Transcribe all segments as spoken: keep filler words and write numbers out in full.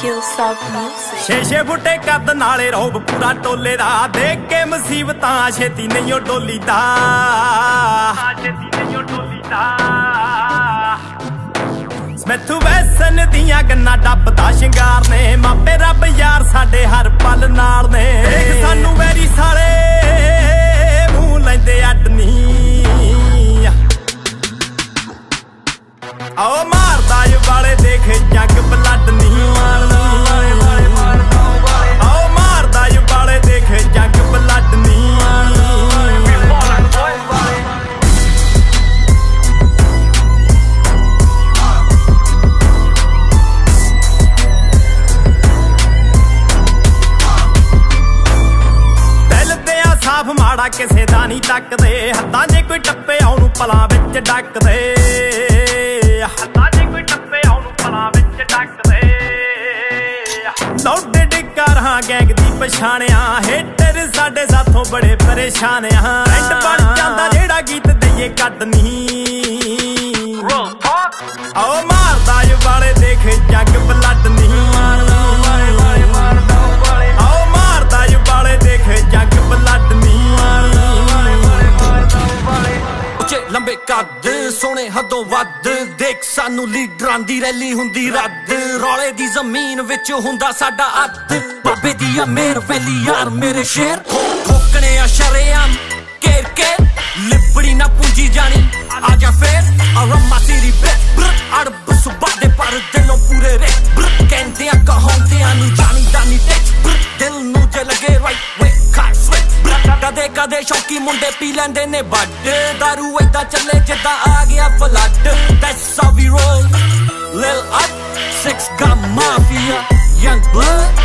ਛੇ ਛੇ ਫੁੱਟੇ ਕੱਦ ਨਾਲੇ ਰੋਬ ਪੂਰਾ ਟੋਲੇ ਦਾ, ਦੇਖ ਕੇ ਮੁਸੀਬਤਾਂ ਛੇਤੀ ਨਹੀਂ ਓ ਡੋਲੀਦਾ, ਛੇਤੀ ਨਹੀਂ ਓ ਡੋਲੀਦਾ। ਮੈਥੂ ਵੈਸਨ ਦੀਆਂ ਗੰਨਾ ਡੱਬਦਾ ਸ਼ਿੰਗਾਰ ਨੇ, ਮਾਪੇ ਰੱਬ ਯਾਰ ਸਾਡੇ ਹਰ ਪਲ ਨਾਲ ਨੇ। ਦੇਖ ਸਾਨੂੰ ਵੈਰੀ ਸਾਲੇ ਮੂੰਹ ਲੈਂਦੇ ਅੱਡ ਨੀ, ਆਓ ਮਾਰਦਾ ਏ ਵਾਲੇ ਦੇਖ ਜੱਗ ਬਲੱਡ ਨੀ, ਆਓ ਮਾਰਦਾ ਏ ਵਾਲੇ ਦੇਖ ਜੱਗ ਬਲੱਡ ਨੀ। ਮਾੜਾ ਕਿਸੇ ਦਾ ਨਹੀਂ ਤੱਕਦੇ, ਹੱਦਾਂ ਜੇ ਕੋਈ ਟੱਪੇ ਆਉਣੂ ਪਲਾਂ ਵਿੱਚ ਡੱਕਦੇ, ਹੱਦਾਂ ਜੇ ਕੋਈ ਟੱਪੇ ਆਉਣੂ ਪਲਾਂ ਵਿੱਚ ਡੱਕਦੇ। ਲੌਡੇ ਡਿੱਕਾ ਰਹਾਂ ਗੈਂਗ ਦੀ ਪਛਾਣਿਆ, ਹੇਟਰ ਸਾਡੇ ਸਾਥੋਂ ਬੜੇ ਪਰੇਸ਼ਾਨ ਆ। ਟ੍ਰੈਂਡ ਬਣ ਜਾਂਦਾ ਜਿਹੜਾ ਗੀਤ ਦਈਏ ਕੱਢ ਨਹੀਂ, ਆਓ ਮਾਰਦਾ ਏ ਵਾਲੇ ਦੇਖ ਜੱਗ ਬਲੱਡ ਨਹੀਂ, ਆਓ ਮਾਰਦਾ ਏ ਵਾਲੇ ਦੇਖ ਜੱਗ ਬਲੱਡ ਨਹੀਂ। ਉੱਚੇ ਲੰਬੇ ਕੱਦ ਸੋਹਣੇ ਹੱਦੋਂ ਵੱਧ, ਦੇਖ ਸਾਨੂੰ ਲੀਡਰਾਂ ਦੀ ਰੈਲੀ ਹੁੰਦੀ ਰੱਦ, ਰੌਲੇ ਦੀ ਜ਼ਮੀਨ ਵਿੱਚ ਹੁੰਦਾ ਸਾਡਾ ਅੱਧ। ਬਾਬੇ ਦੀ ਆ ਮੇਰ ਵੈਲੀ ਯਾਰ ਮੇਰੇ ਸ਼ੇਰ, ਠੋਕਣੇ ਆ ਸ਼ਰੇਆਮ ਕੇਰ ਕੇਰ, ਲਿਬੜੀ ਨਾ ਪੂੰਜੀ ਜਾਣੀ ਆਜਾ ਫੇਰ। ਅਰਮਾ ਸੀਰੀ ਬ੍ਰਿਕ ਅੜਬ ਸੁਬਾ ਦੇ ਪਰ ਦਿਲੋਂ ਪੂਰੇ ਰੇ, ਕਹਿੰਦੇ ਆ ਕਹਾਉਂਦਿਆਂ ਨੂੰ ਜਾਣੀ ਦਾਨੀ ਟੇਕ, ਦਿਲ ਨੂੰ ਜੇ ਲਗੇ ਰਾਈਟ ਵੇ ਖਾਈ ਸਵਿਚ। ਕਦੇ ਕਦੇ ਸ਼ੌਕੀ ਮੁੰਡੇ ਪੀ ਲੈਂਦੇ ਨੇ ਵੱਡ, ਦਾਰੂ ਏਦਾਂ ਚੱਲੇ ਜਿੱਦਾਂ ਆ ਗਿਆ flood. That's how we roll, Lil Up, Six got mafia, young blood।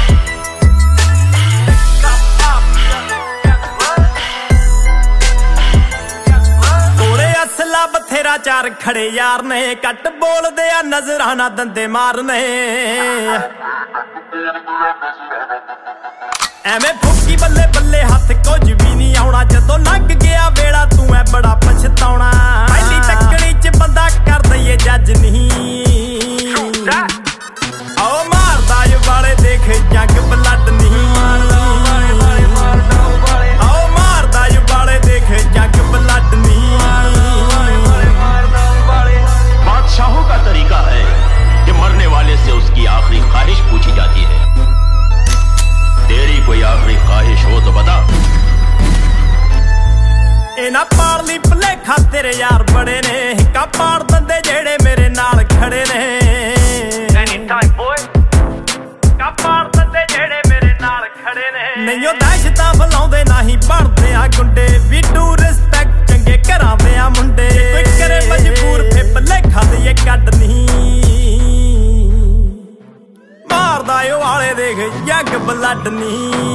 ਕੋਲੇ ਅਸਲਾ ਬਥੇਰਾ ਚਾਰ ਖੜੇ ਯਾਰ ਨੇ, ਕੱਟ ਬੋਲਦੇ ਆ ਨਜ਼ਰਾਂ ਨਾ ਦੰਦੇ ਮਾਰਨੇ। ਐਵੇਂ ਫੁੱਕੀ ਬੱਲੇ ਬੱਲੇ ਹੱਥ ਕੁਝ ਵੀ ਨਹੀਂ ਆਉਣਾ, ਜਦੋਂ ਲੰਘ ਗਿਆ ਵੇਲਾ ਤੂੰ ਐ ਬੜਾ ਪਛਤਾਉਣਾ। ਪਹਿਲੀ ਤੱਕੜੀ ਚ ਬੰਦਾ ਕਰ ਦਈਏ ਜੱਜ ਨਹੀਂ, ਆਓ ਮਾਰਦਾ ਏ ਵਾਲੇ ਦੇਖ ਜੱਗ ਬਲੱਡ ਨਹੀਂ, ਆਓ ਮਾਰਦਾ ਏ ਵਾਲੇ ਦੇਖ ਜੱਗ ਬਲੱਡ ਨਹੀਂ। बादशाहों का तरीका है कि मरने वाले से उसकी आखिरी ख्वाहिश पूछी जाती है। तेरी कोई आखिरी ख्वाहिश हो तो बता। ਇਹ ਨਾ ਪਾੜ ਲਈ ਭੁਲੇਖਾ ਤੇਰੇ ਯਾਰ ਬੜੇ ਨੇ, ਹਿੱਕਾ ਪਾੜ ਦਿੰਦੇ ਜਿਹੜੇ ਮੇਰੇ ਨਾਲ ਖੜੇ ਨੇ। Anytime boy, ਹਿੱਕਾ ਪਾੜ ਦਿੰਦੇ ਜਿਹੜੇ ਮੇਰੇ ਨਾਲ ਖੜੇ ਨੇ। ਨਹੀਂ ਉਹ ਦਹਿਸ਼ਤਾਂ ਫਲਾਉਂਦੇ ਨਾ ਹੀ ਬਣਦੇ ਆ ਗੁੰਡੇ, ਵੀ ਡੂ ਰਿਸਪੈਕਟ ਚੰਗੇ ਘਰਾਂ ਦੇ ਆ ਮੁੰਡੇ। ਕੋਈ ਕਰੇ ਮਜਬੂਰ ਫੇ ਭੁਲੇਖਾ ਦਈਏ ਕੱਢ ਨਹੀਂ, ਮਾਰਦਾ ਏ ਵਾਲੇ ਦੇਖ ਜੱਗ ਬਲੱਡ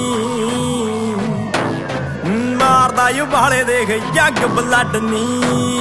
ਨਹੀਂ, ਮਾਰਦਾ ਏ ਵਾਲੇ ਦੇਖ ਜੱਗ ਬਲੱਡ ਨਹੀਂ।